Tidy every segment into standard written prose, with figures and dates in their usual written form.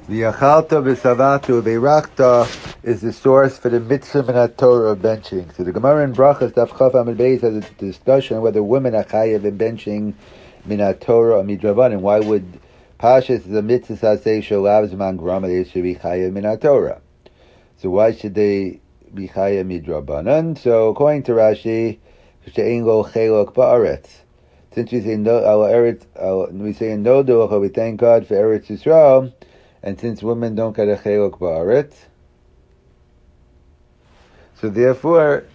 V'yachalta v'savatu v'irachta is the source for the mitzvah minat Torah of benching. So the Gemara in Brachas Daf Chaf Amud Beis has a discussion whether women are chayav in benching minat Torah or midrabanan. Why would Pashas is a mitzvah sasei sholav zman grama they should be chayav minat Torah? So why should they be chayav midrabanan? So according to Rashi, she'ein lo chelok ba'aretz. Since we say no, we say no docha, we thank God for Eretz Yisrael. And since women don't get a chelok ba'aretz, so therefore,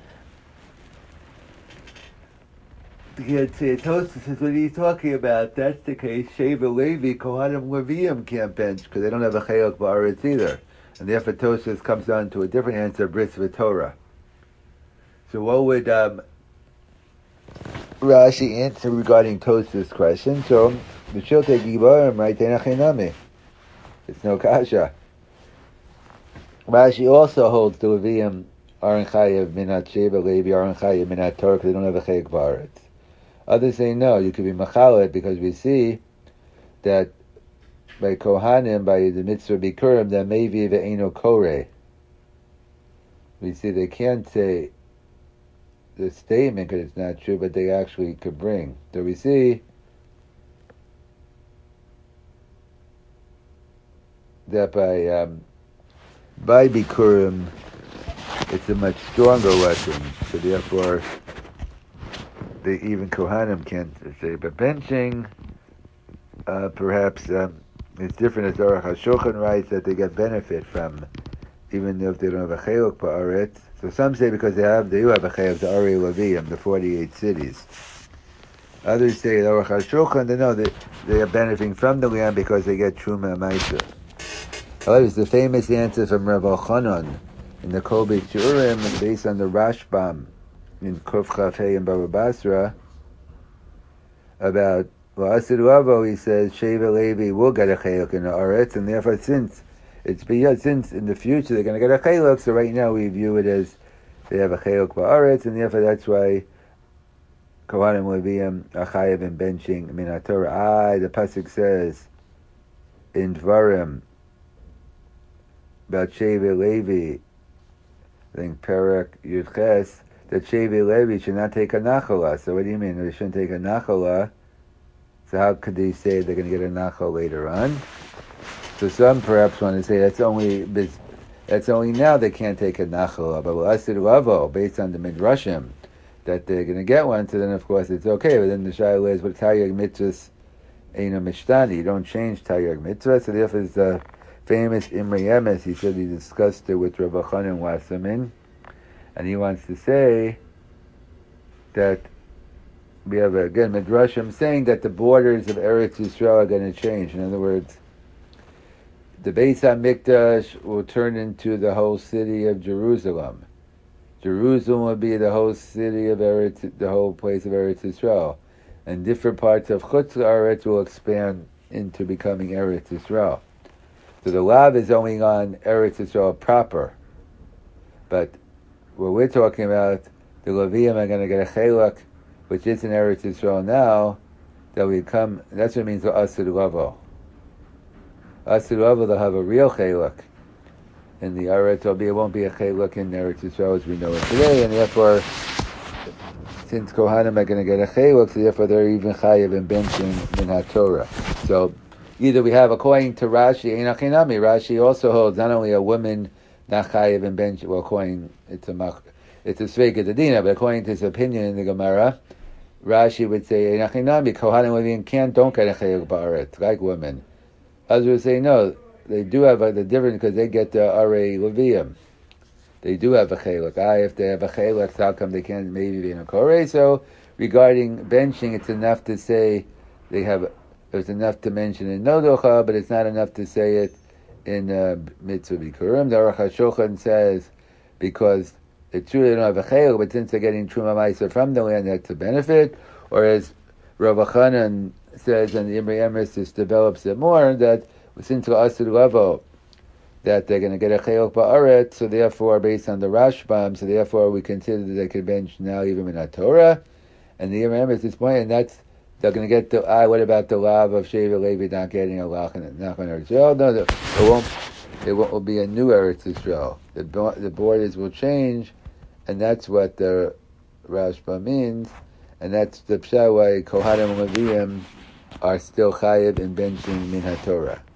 Tosfos says, what are you talking about? That's the case. Sheva Levi, Kohanim Leviim can't bench because they don't have a chelok ba'aretz either. And therefore Tosfos comes down to a different answer, Bris v'Torah. So what would Rashi answer regarding Tosfos' question? So, the Shiltei Gibarim, right, Tenachinami. It's no kasha. Rashi also holds the Levium aren't chayav minat Sheva Levi aren't chayav minat Torah because they don't have a chelok ba'aretz. Others say no, you could be machalet because we see that by Kohanim, by the mitzvah bikurim, that maybe ve'eno kore. We see they can't say the statement because it's not true, but they actually could bring. So we see that by Bikurim, it's a much stronger lesson. So therefore, even Kohanim can't say. But benching, perhaps it's different. As Aruch HaShulchan writes that they get benefit from, even if they don't have a chelok ba'aretz. So some say because they do have a chelok, the Ari Levium, the 48 cities. Others say Aruch HaShulchan, they know that they are benefiting from the land because they get Truma Maisa. However, it's the famous answer from Rav Elchanan in the Kol Beit Shurim, based on the Rashbam in Kuf Chaf Hey and Baba Basra, about Asid Ravo, he says, Sheva Levi will get a chelok in the Aretz, and therefore since in the future they're going to get a chelok, so right now we view it as they have a chelok ba'aretz, and therefore that's why Kohanim Leviim are chayav in benching minat Torah. The pasuk says in Dvarim about Sheva Levi, I think Perek Yudches, that Sheva Levi should not take a nachala. So what do you mean? They shouldn't take a nachala. So how could they say they're going to get a nachal later on? So some perhaps want to say that's only now they can't take a nachala. But Asid Ravo, based on the Midrashim, that they're going to get one, so then of course it's okay. But then the Shaila is, but Taryag Mitzvahs ain't a Mishtani. You don't change Taryag Mitzvah, so therefore it's the famous Imre Yemes, he said he discussed it with Rav Elchanan Wasserman, and he wants to say that we have again Midrashim saying that the borders of Eretz Yisrael are going to change. In other words, the Beis HaMikdash will turn into the whole city of Jerusalem. Jerusalem will be the whole city of the whole place of Eretz Yisrael, and different parts of Chutz La'aretz will expand into becoming Eretz Yisrael. So the lav is only on Eretz Yisrael proper. But what we're talking about, the Levium are going to get a chelak, which is in Eretz Yisrael now, that we come, that's what it means to Asid Lavo. Asid Lavo, they'll have a real chelak. In the Eretz, it won't be a chelak in Eretz Yisrael as we know it today, and therefore, since Kohanim are going to get a chelak, so therefore they're even chayav in benching minat Torah. So, either we have, according to Rashi, Rashi also holds not only a woman not chayiv in bench, well, according, it's a sveika dedina, but according to his opinion in the Gemara, Rashi would say, Kohanim Leviim don't get a chelok ba'aretz, like women. Others would say, no, they do have the difference because they get the Arei Levium. They do have a chelok. If they have a chelok, how come they can't maybe be in a korei? So, regarding benching, it's enough to say they have. It's enough to mention in Nodocha, but it's not enough to say it in Mitzvah Bikurim. The Aruch HaShulchan says, because it's true they don't have a chayil, but since they're getting Truma Maisa from the land, that's a benefit. Or as Rav Elchanan says, and the Imre Emes just develops it more, that since Asid Lavo, that they're going to get a chayil ba'aretz, so therefore, based on the Rashbam, so therefore we consider that they could bench now even in a Torah. And the Imre Emes is pointing, and that's they're going to get the what about the lav of Sheva Levi not getting a Nachon Eretz Yisrael? No, it won't. It will be a new Eretz Yisrael. The borders will change, and that's what the Rashba means, and that's the pshat why Kohanim and Leviim are still chayiv in benching min haTorah.